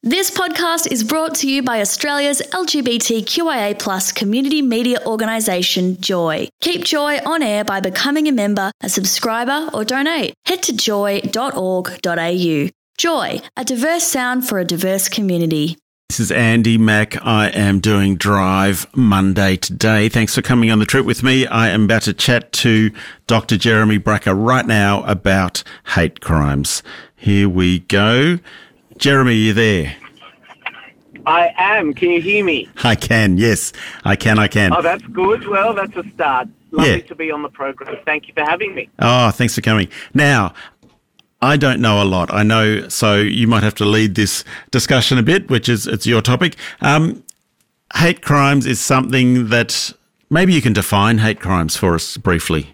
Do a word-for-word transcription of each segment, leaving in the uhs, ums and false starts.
This podcast is brought to you by Australia's L G B T Q I A plus community media organisation, Joy. Keep Joy on air by becoming a member, a subscriber or donate. Head to joy dot org dot a u. Joy, a diverse sound for a diverse community. This is Andy Mack. I am doing Drive Monday today. Thanks for coming on the trip with me. I am about to chat to Doctor Jeremy Brucker right now about hate crimes. Here we go. Jeremy, are you there? I am. Can you hear me? I can, yes. I can, I can. Oh, that's good. Well, that's a start. Lovely Yeah. to be on the program. Thank you for having me. Oh, thanks for coming. Now, I don't know a lot. I know, so you might have to lead this discussion a bit, which is it's your topic. Um, hate crimes is something that maybe you can define hate crimes for us briefly.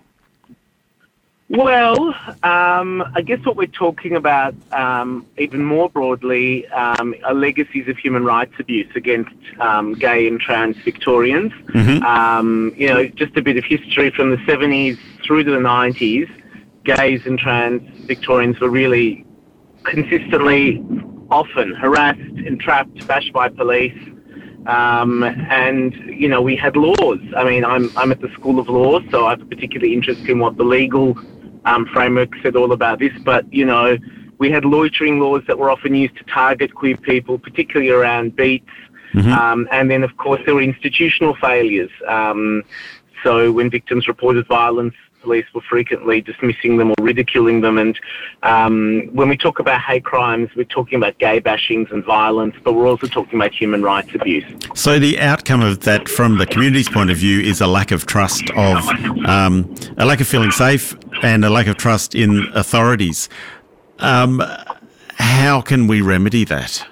Well, um, I guess what we're talking about, um, even more broadly, um, are legacies of human rights abuse against um, gay and trans Victorians. Mm-hmm. Um, you know, just a bit of history from the seventies through to the nineties. Gays and trans Victorians were really consistently, often harassed, entrapped, bashed by police. Um, and, you know, we had laws. I mean, I'm I'm at the School of Law, so I have a particular interest in what the legal um, framework said all about this. But, you know, we had loitering laws that were often used to target queer people, particularly around beats. Mm-hmm. Um, and then, of course, there were institutional failures. Um, so when victims reported violence, police were frequently dismissing them or ridiculing them. And um, when we talk about hate crimes, we're talking about gay bashings and violence, but we're also talking about human rights abuse. So the outcome of that, from the community's point of view, is a lack of trust of, um, a lack of feeling safe and a lack of trust in authorities. Um, how can we remedy that?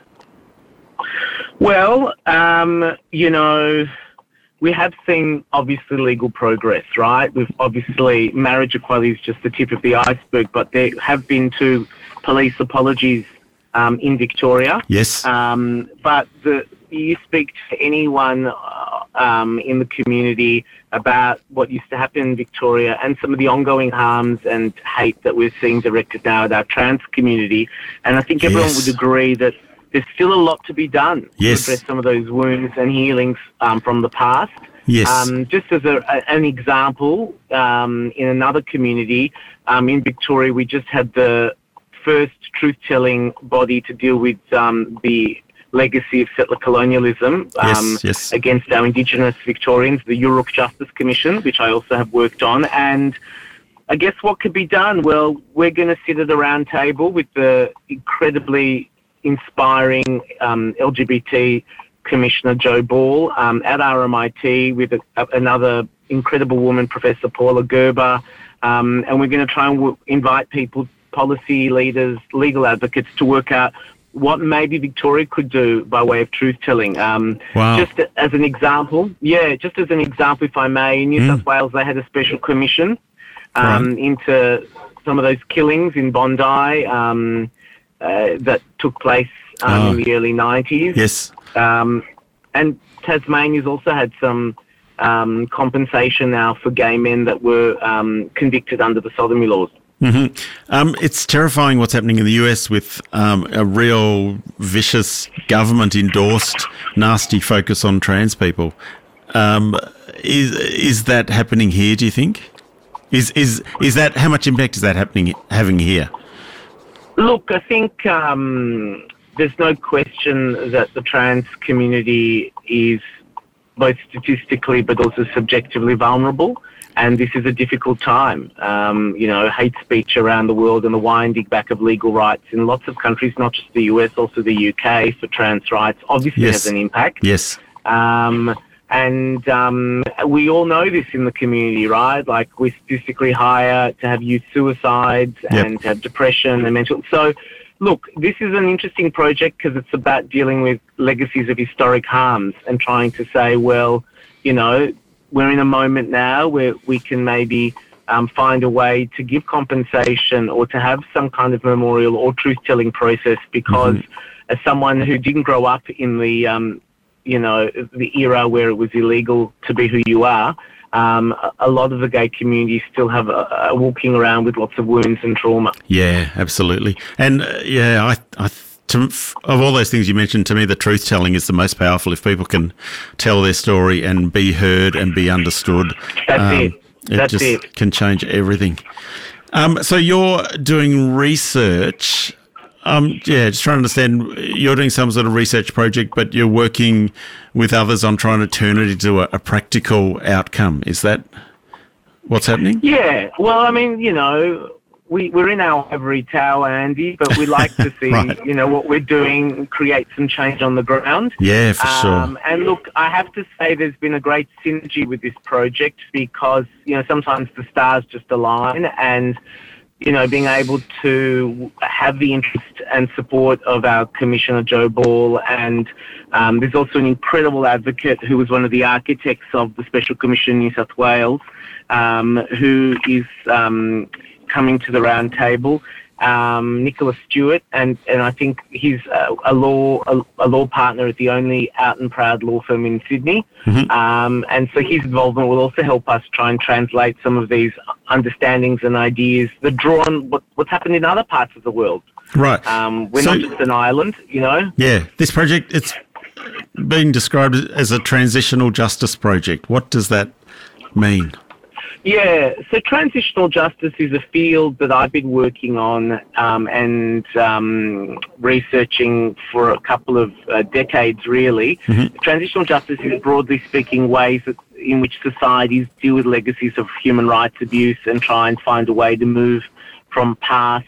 Well, um, you know, we have seen, obviously, legal progress, right? We've obviously, marriage equality is just the tip of the iceberg, but there have been two police apologies um, in Victoria. Yes. Um, but the, you speak to anyone uh, um, in the community about what used to happen in Victoria and some of the ongoing harms and hate that we're seeing directed now at our trans community. And I think everyone Yes. would agree that there's still a lot to be done Yes. to address some of those wounds and healings um, from the past. Yes. Um, just as a, a, an example, um, in another community, um, in Victoria, we just had the first truth-telling body to deal with um, the legacy of settler colonialism um, Yes, yes. against our Indigenous Victorians, the Yurok Justice Commission, which I also have worked on. And I guess what could be done? Well, we're going to sit at a round table with the incredibly inspiring um, L G B T Commissioner Joe Ball um, at R M I T with a, a, another incredible woman, Professor Paula Gerber, um, and we're going to try and w- invite people, policy leaders, legal advocates to work out what maybe Victoria could do by way of truth-telling. Um, Wow. Just as an example, yeah, just as an example, if I may, in New Mm. South Wales they had a special commission um, Right. into some of those killings in Bondi, um, Uh, that took place um, Oh. in the early nineties. Yes. Um, and Tasmania's also had some um, compensation now for gay men that were um, convicted under the sodomy laws. hmm Um, it's terrifying what's happening in the U S with um, a real vicious government-endorsed nasty focus on trans people. Um, is is that happening here, do you think? Is is is that, how much impact is that happening having here? Look, I think um, there's no question that the trans community is both statistically but also subjectively vulnerable, and this is a difficult time. Um, you know, hate speech around the world and the winding back of legal rights in lots of countries, not just the U S, also the U K for trans rights, obviously Yes. has an impact. Yes. Um, and um, we all know this in the community, right? Like, we're statistically higher to have youth suicides Yep. and to have depression and mental. So, look, this is an interesting project because it's about dealing with legacies of historic harms and trying to say, well, you know, we're in a moment now where we can maybe um, find a way to give compensation or to have some kind of memorial or truth-telling process because Mm-hmm. as someone who didn't grow up in the um, you know, the era where it was illegal to be who you are, um, a lot of the gay community still have a, a walking around with lots of wounds and trauma. Yeah, absolutely. And uh, yeah, I, I to, of all those things you mentioned, to me, the truth telling is the most powerful. If people can tell their story and be heard and be understood, That's um, it. it That's just it. can change everything. Um, so you're doing research. Um, yeah, just trying to understand, you're doing some sort of research project, but you're working with others on trying to turn it into a, a practical outcome. Is that what's happening? Yeah. Well, I mean, you know, we, we're in our ivory tower, Andy, but we like to see, Right. you know, what we're doing create some change on the ground. Yeah, for Um, sure. and look, I have to say there's been a great synergy with this project because, you know, sometimes the stars just align, and, you know, being able to have the interest and support of our Commissioner Joe Ball, and um, there's also an incredible advocate who was one of the architects of the Special Commission New South Wales, um, who is um, coming to the round table. Um, Nicholas Stewart, and, and I think he's a, a law a, a law partner at the only out and proud law firm in Sydney, Mm-hmm. um, and so his involvement will also help us try and translate some of these understandings and ideas that draw on what, what's happened in other parts of the world. Right. Um, we're So- not just an island, you know. Yeah, this project, it's being described as a transitional justice project. What does that mean? Yeah, so transitional justice is a field that I've been working on um, and um, researching for a couple of uh, decades, really. Mm-hmm. Transitional justice is, broadly speaking, ways that, in which societies deal with legacies of human rights abuse and try and find a way to move from past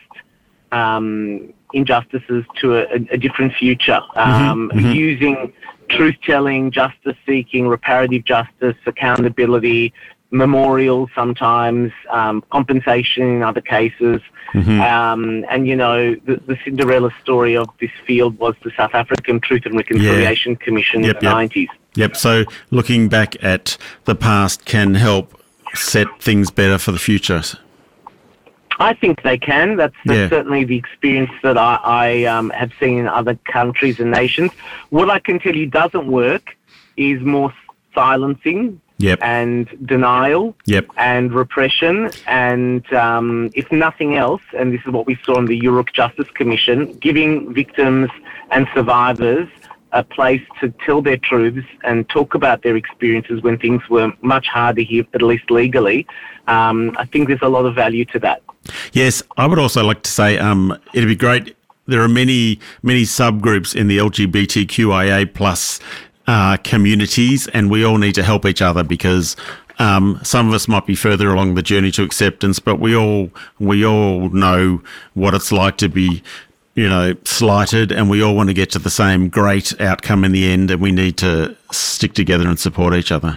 um, injustices to a, a different future, um, mm-hmm. using truth-telling, justice-seeking, reparative justice, accountability, memorials sometimes, um, compensation in other cases. Mm-hmm. Um, and, you know, the, the Cinderella story of this field was the South African Truth and Reconciliation Yeah. Commission Yep, in the yep. nineties. Yep, so looking back at the past can help set things better for the future. I think they can. That's, that's Yeah. certainly the experience that I, I um, have seen in other countries and nations. What I can tell you doesn't work is more silencing Yep, and denial yep, and repression, and um, if nothing else, and this is what we saw in the Yurok Justice Commission, giving victims and survivors a place to tell their truths and talk about their experiences when things were much harder here, at least legally. Um, I think there's a lot of value to that. Yes, I would also like to say um, it'd be great. There are many, many subgroups in the L G B T Q I A plus uh, communities, and we all need to help each other because um, some of us might be further along the journey to acceptance, but we all we all know what it's like to be, you know, slighted, and we all want to get to the same great outcome in the end, and we need to stick together and support each other.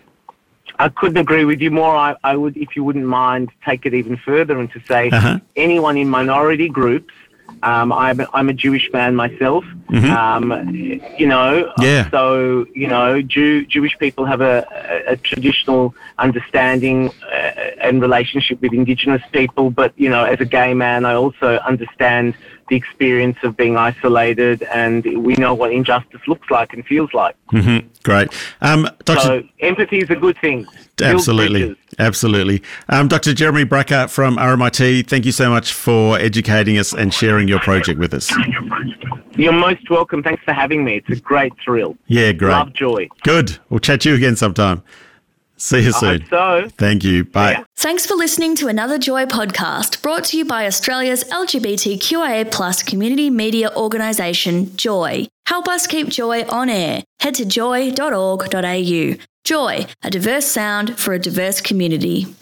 I couldn't agree with you more. I, I would, if you wouldn't mind, take it even further and to say Uh-huh. anyone in minority groups. Um, I'm, I'm a Jewish man myself. Mhm. Um, you know, Yeah. so you know, Jew, Jewish people have a, a, a traditional understanding uh, and relationship with Indigenous people. But you know, as a gay man, I also understand the experience of being isolated, and we know what injustice looks like and feels like. Mm-hmm. Great. Um, Doctor So empathy is a good thing. Build Absolutely. bridges. Absolutely. Um, Doctor Jeremy Bracker from R M I T, thank you so much for educating us and sharing your project with us. You're most welcome. Thanks for having me. It's a great thrill. Yeah, great. Love Joy. Good. We'll chat to you again sometime. See you I soon. hope so. Thank you. Bye. Yeah. Thanks for listening to another Joy podcast brought to you by Australia's L G B T Q I A plus community media organisation, Joy. Help us keep Joy on air. Head to joy dot org dot a u. Joy, a diverse sound for a diverse community.